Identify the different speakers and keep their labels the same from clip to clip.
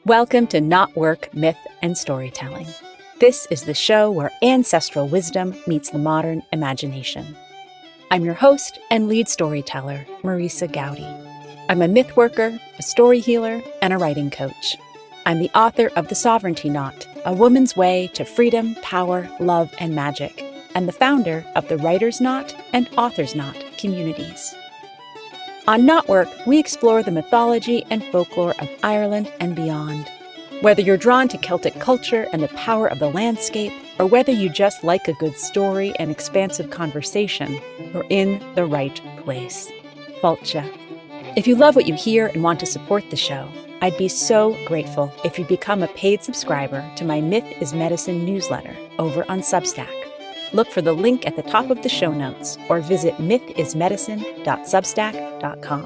Speaker 1: Welcome to Not Work, Myth, and Storytelling. This is the show where ancestral wisdom meets the modern imagination. I'm your host and lead storyteller, Marisa Gowdy. I'm a myth worker, a story healer, and a writing coach. I'm the author of The Sovereignty Knot, A Woman's Way to Freedom, Power, Love, and Magic, and the founder of the Writer's Knot and Author's Knot communities. On Not Work, we explore the mythology and folklore of Ireland and beyond. Whether you're drawn to Celtic culture and the power of the landscape, or whether you just like a good story and expansive conversation, you're in the right place. Fáilte. If you love what you hear and want to support the show, I'd be so grateful if you become a paid subscriber to my Myth is Medicine newsletter over on Substack. Look for the link at the top of the show notes or visit mythismedicine.substack.com.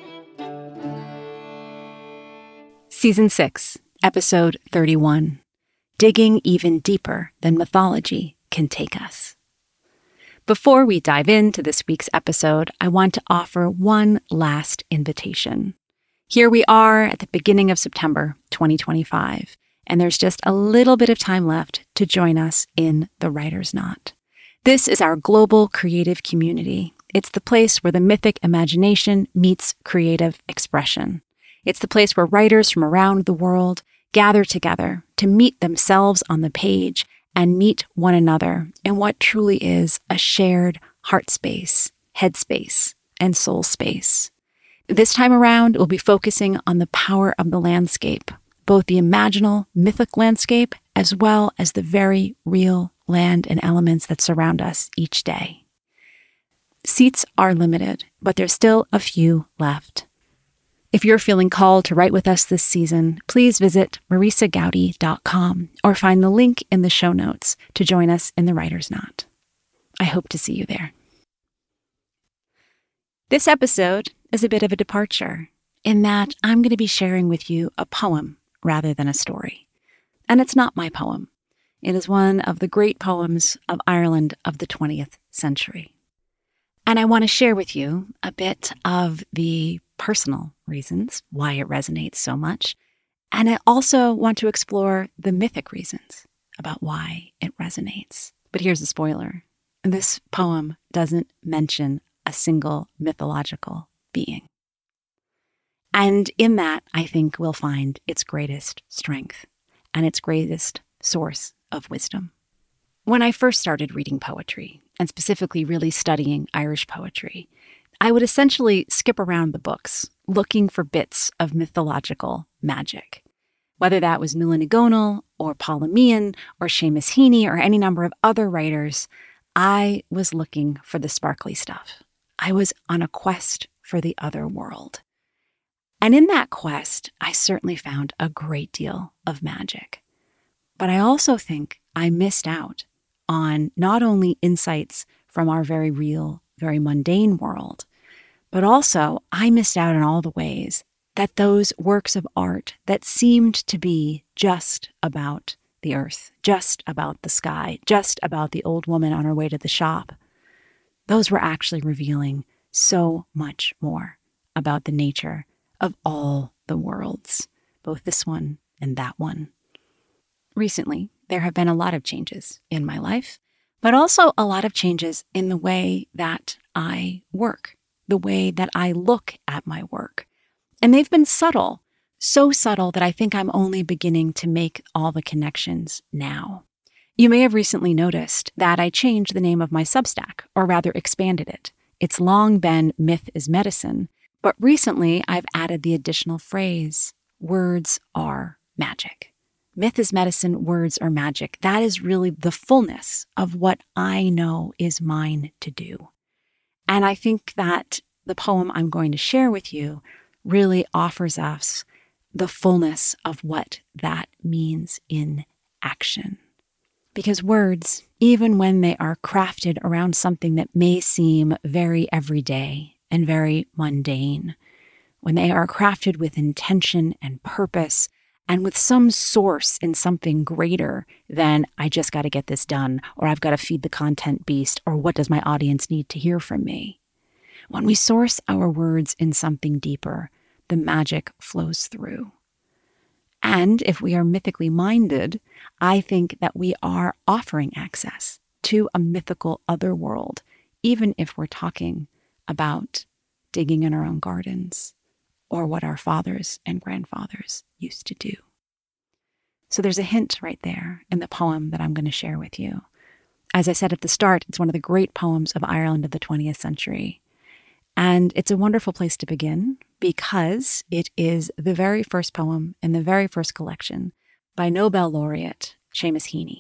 Speaker 1: Season 6, Episode 31, Digging Even Deeper Than Mythology Can Take Us. Before we dive into this week's episode, I want to offer one last invitation. Here we are at the beginning of September 2025. And there's just a little bit of time left to join us in the Writer's Knot. This is our global creative community. It's the place where the mythic imagination meets creative expression. It's the place where writers from around the world gather together to meet themselves on the page and meet one another in what truly is a shared heart space, head space, and soul space. This time around, we'll be focusing on the power of the landscape, both the imaginal, mythic landscape, as well as the very real land and elements that surround us each day. Seats are limited, but there's still a few left. If you're feeling called to write with us this season, please visit marisagowdy.com or find the link in the show notes to join us in the Writer's Knot. I hope to see you there. This episode is a bit of a departure in that I'm going to be sharing with you a poem rather than a story. And it's not my poem. It is one of the great poems of Ireland of the 20th century. And I want to share with you a bit of the personal reasons why it resonates so much. And I also want to explore the mythic reasons about why it resonates. But here's a spoiler. This poem doesn't mention a single mythological being. And in that, I think we'll find its greatest strength and its greatest source of wisdom. When I first started reading poetry, and specifically really studying Irish poetry, I would essentially skip around the books looking for bits of mythological magic. Whether that was Nuala Ní Dhomhnaill or Paula Meehan or Seamus Heaney or any number of other writers, I was looking for the sparkly stuff. I was on a quest for the other world. And in that quest, I certainly found a great deal of magic. But I also think I missed out on not only insights from our very real, very mundane world, but also I missed out on all the ways that those works of art that seemed to be just about the earth, just about the sky, just about the old woman on her way to the shop, those were actually revealing so much more about the nature of all the worlds, both this one and that one. Recently, there have been a lot of changes in my life, but also a lot of changes in the way that I work, the way that I look at my work. And they've been subtle, so subtle that I think I'm only beginning to make all the connections now. You may have recently noticed that I changed the name of my Substack, or rather expanded it. It's long been Myth is Medicine, but recently I've added the additional phrase, words are magic. Myth is medicine, words are magic. That is really the fullness of what I know is mine to do. And I think that the poem I'm going to share with you really offers us the fullness of what that means in action. Because words, even when they are crafted around something that may seem very everyday and very mundane, when they are crafted with intention and purpose, and with some source in something greater than I just got to get this done, or I've got to feed the content beast, or what does my audience need to hear from me? When we source our words in something deeper, the magic flows through. And if we are mythically minded, I think that we are offering access to a mythical other world, even if we're talking about digging in our own gardens or what our fathers and grandfathers used to do. So there's a hint right there in the poem that I'm going to share with you. As I said at the start, it's one of the great poems of Ireland of the 20th century. And it's a wonderful place to begin because it is the very first poem in the very first collection by Nobel laureate Seamus Heaney.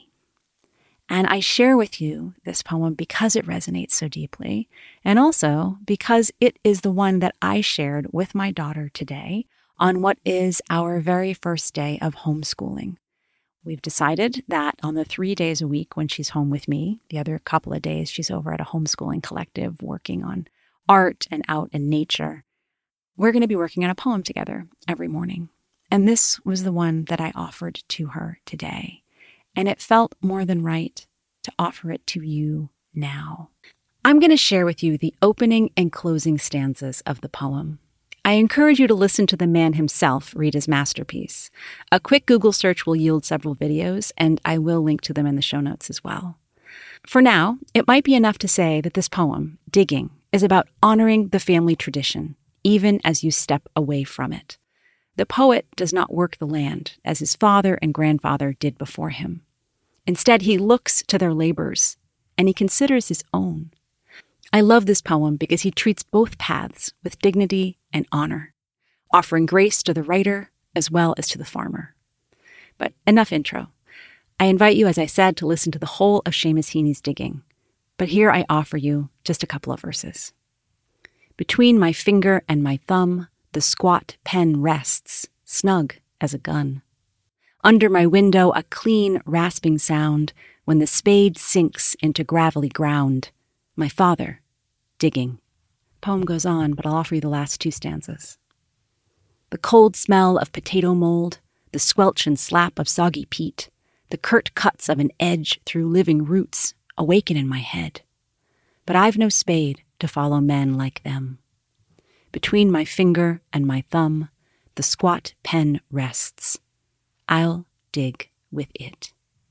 Speaker 1: And I share with you this poem because it resonates so deeply, and also because it is the one that I shared with my daughter today on what is our very first day of homeschooling. We've decided that on the 3 days a week when she's home with me, the other couple of days she's over at a homeschooling collective working on art and out in nature, we're going to be working on a poem together every morning. And this was the one that I offered to her today. And it felt more than right to offer it to you now. I'm going to share with you the opening and closing stanzas of the poem. I encourage you to listen to the man himself read his masterpiece. A quick Google search will yield several videos, and I will link to them in the show notes as well. For now, it might be enough to say that this poem, Digging, is about honoring the family tradition, even as you step away from it. The poet does not work the land as his father and grandfather did before him. Instead, he looks to their labors, and he considers his own. I love this poem because he treats both paths with dignity and honor, offering grace to the writer as well as to the farmer. But enough intro. I invite you, as I said, to listen to the whole of Seamus Heaney's Digging. But here I offer you just a couple of verses. Between my finger and my thumb, the squat pen rests, snug as a gun. Under my window, a clean, rasping sound when the spade sinks into gravelly ground. My father, digging. Poem goes on, but I'll offer you the last 2 stanzas. The cold smell of potato mold, the squelch and slap of soggy peat, the curt cuts of an edge through living roots awaken in my head. But I've no spade to follow men like them. Between my finger and my thumb, the squat pen rests. I'll dig with it.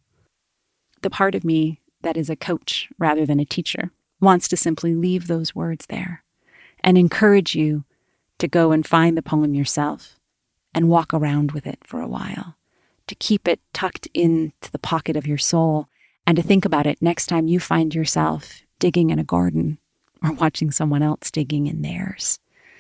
Speaker 1: The part of me that is a coach rather than a teacher wants to simply leave those words there and encourage you to go and find the poem yourself and walk around with it for a while, to keep it tucked into the pocket of your soul and to think about it next time you find yourself digging in a garden or watching someone else digging in theirs.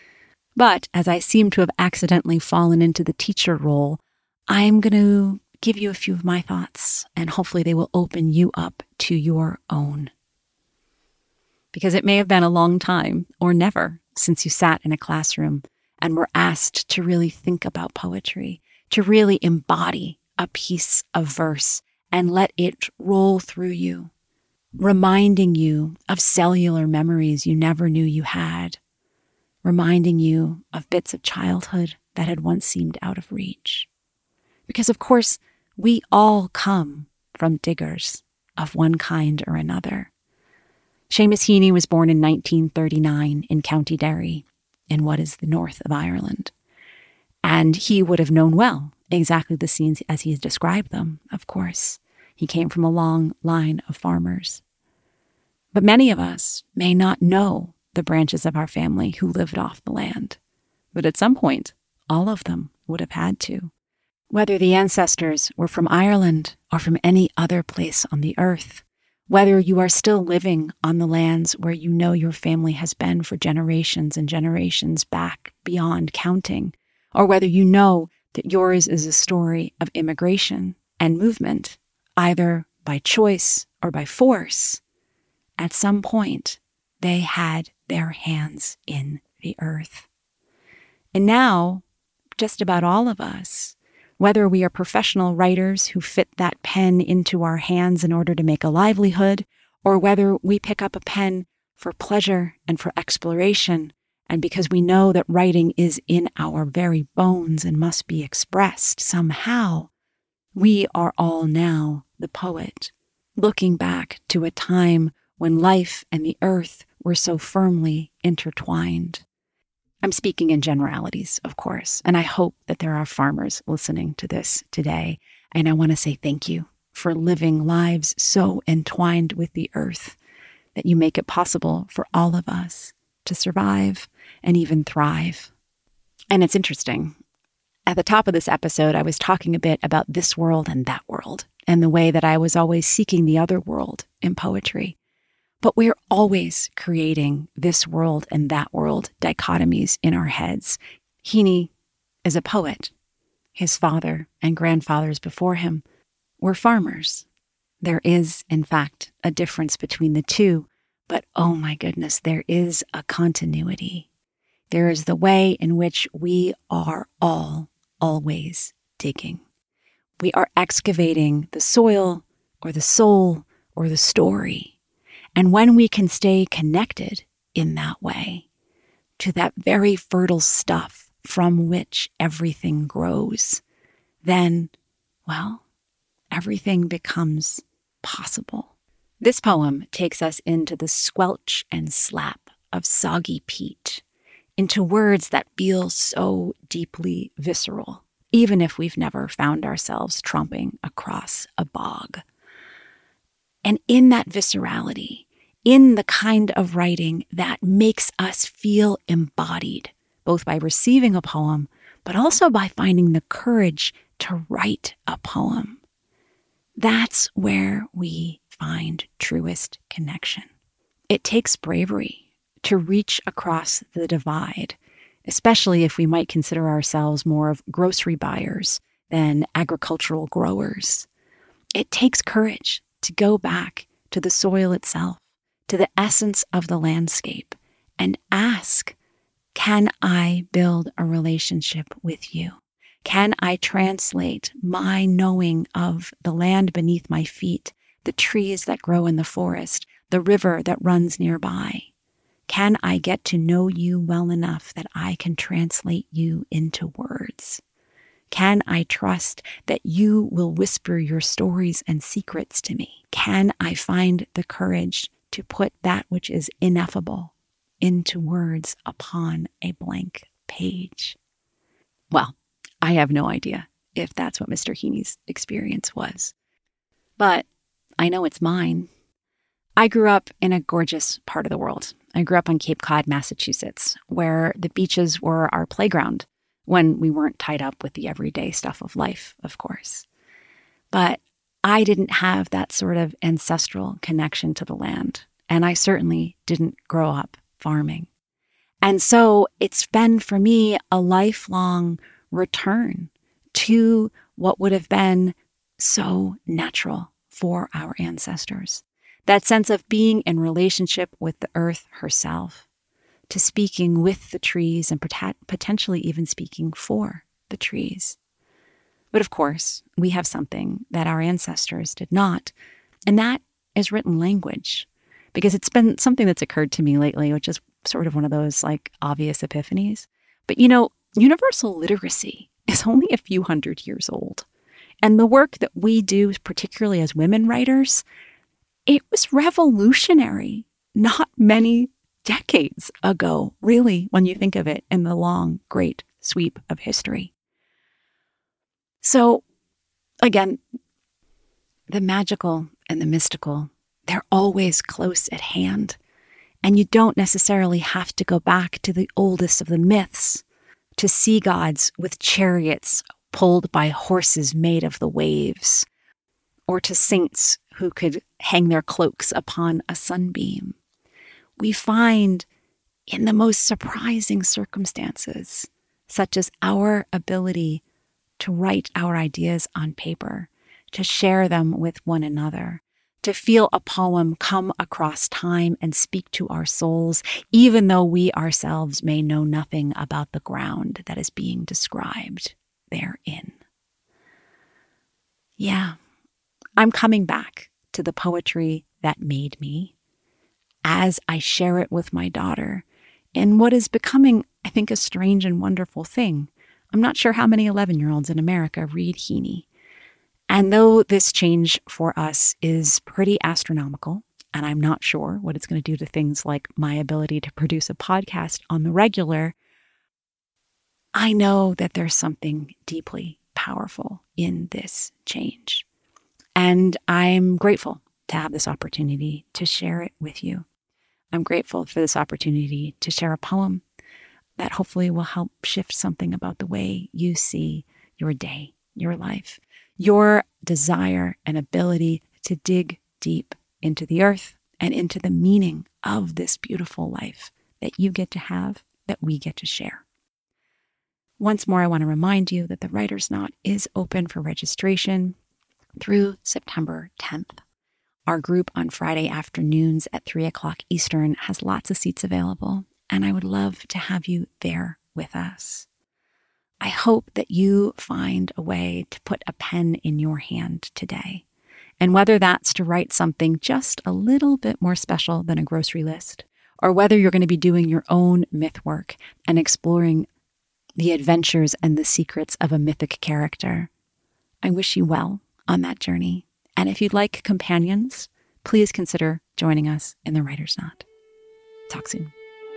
Speaker 1: But as I seem to have accidentally fallen into the teacher role, I'm going to give you a few of my thoughts, and hopefully they will open you up to your own. Because it may have been a long time, or never, since you sat in a classroom and were asked to really think about poetry, to really embody a piece of verse and let it roll through you, reminding you of cellular memories you never knew you had, reminding you of bits of childhood that had once seemed out of reach. Because, of course, we all come from diggers of one kind or another. Seamus Heaney was born in 1939 in County Derry, in what is the north of Ireland. And he would have known well exactly the scenes as he has described them, of course. He came from a long line of farmers. But many of us may not know the branches of our family who lived off the land. But at some point, all of them would have had to. Whether the ancestors were from Ireland or from any other place on the earth, whether you are still living on the lands where you know your family has been for generations and generations back beyond counting, or whether you know that yours is a story of immigration and movement, either by choice or by force, at some point they had their hands in the earth. And now, just about all of us, whether we are professional writers who fit that pen into our hands in order to make a livelihood, or whether we pick up a pen for pleasure and for exploration, and because we know that writing is in our very bones and must be expressed somehow, we are all now the poet, looking back to a time when life and the earth were so firmly intertwined. I'm speaking in generalities, of course, and I hope that there are farmers listening to this today. And I want to say thank you for living lives so entwined with the earth that you make it possible for all of us to survive and even thrive. And it's interesting. At the top of this episode, I was talking a bit about this world and that world, and the way that I was always seeking the other world in poetry. But we're always creating this world and that world dichotomies in our heads. Heaney is a poet. His father and grandfathers before him were farmers. There is, in fact, a difference between the two, but oh my goodness, there is a continuity. There is the way in which we are all always digging. We are excavating the soil or the soul or the story. And when we can stay connected in that way to that very fertile stuff from which everything grows, then, well, everything becomes possible. This poem takes us into the squelch and slap of soggy peat, into words that feel so deeply visceral, even if we've never found ourselves tromping across a bog. And in that viscerality, in the kind of writing that makes us feel embodied, both by receiving a poem, but also by finding the courage to write a poem, that's where we find truest connection. It takes bravery to reach across the divide, especially if we might consider ourselves more of grocery buyers than agricultural growers. It takes courage to go back to the soil itself, to the essence of the landscape, and ask, can I build a relationship with you? Can I translate my knowing of the land beneath my feet, the trees that grow in the forest, the river that runs nearby? Can I get to know you well enough that I can translate you into words? Can I trust that you will whisper your stories and secrets to me? Can I find the courage to put that which is ineffable into words upon a blank page? Well, I have no idea if that's what Mr. Heaney's experience was, but I know it's mine. I grew up in a gorgeous part of the world. I grew up on Cape Cod, Massachusetts, where the beaches were our playground when we weren't tied up with the everyday stuff of life, of course. But I didn't have that sort of ancestral connection to the land, and I certainly didn't grow up farming. And so it's been for me a lifelong return to what would have been so natural for our ancestors. That sense of being in relationship with the earth herself, to speaking with the trees and potentially even speaking for the trees. But of course, we have something that our ancestors did not, and that is written language. Because it's been something that's occurred to me lately, which is sort of one of those like obvious epiphanies. But universal literacy is only a few hundred years old. And the work that we do, particularly as women writers, it was revolutionary not many decades ago, really, when you think of it in the long, great sweep of history. So, again, the magical and the mystical, they're always close at hand. And you don't necessarily have to go back to the oldest of the myths to see gods with chariots pulled by horses made of the waves, or to saints who could hang their cloaks upon a sunbeam. We find in the most surprising circumstances, such as our ability to write our ideas on paper, to share them with one another, to feel a poem come across time and speak to our souls, even though we ourselves may know nothing about the ground that is being described therein. Yeah, I'm coming back to the poetry that made me as I share it with my daughter in what is becoming, I think, a strange and wonderful thing. I'm not sure how many 11-year-olds in America read Heaney. And though this change for us is pretty astronomical, and I'm not sure what it's going to do to things like my ability to produce a podcast on the regular, I know that there's something deeply powerful in this change. And I'm grateful to have this opportunity to share it with you. I'm grateful for this opportunity to share a poem that hopefully will help shift something about the way you see your day, your life, your desire and ability to dig deep into the earth and into the meaning of this beautiful life that you get to have, that we get to share. Once more, I want to remind you that the Writer's Knot is open for registration through September 10th. Our group on Friday afternoons at 3 o'clock Eastern has lots of seats available, and I would love to have you there with us. I hope that you find a way to put a pen in your hand today. And whether that's to write something just a little bit more special than a grocery list, or whether you're going to be doing your own myth work and exploring the adventures and the secrets of a mythic character, I wish you well on that journey. And if you'd like companions, please consider joining us in the Writer's Knot. Talk soon.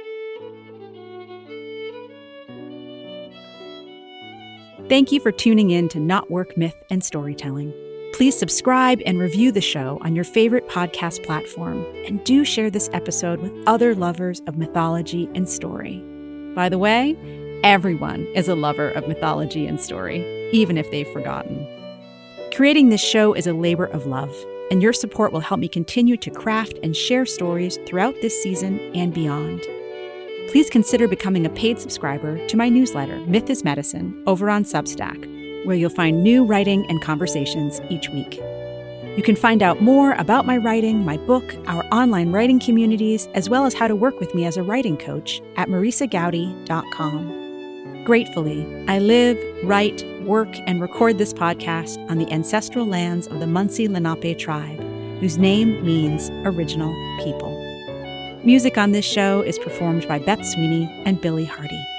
Speaker 1: Thank you for tuning in to Not Work, Myth, and Storytelling. Please subscribe and review the show on your favorite podcast platform, and do share this episode with other lovers of mythology and story. By the way, everyone is a lover of mythology and story, even if they've forgotten. Creating this show is a labor of love, and your support will help me continue to craft and share stories throughout this season and beyond. Please consider becoming a paid subscriber to my newsletter, Myth is Medicine, over on Substack, where you'll find new writing and conversations each week. You can find out more about my writing, my book, our online writing communities, as well as how to work with me as a writing coach at marisagowdy.com. Gratefully, I live, write, work, and record this podcast on the ancestral lands of the Munsee Lenape tribe, whose name means original people. Music on this show is performed by Beth Sweeney and Billy Hardy.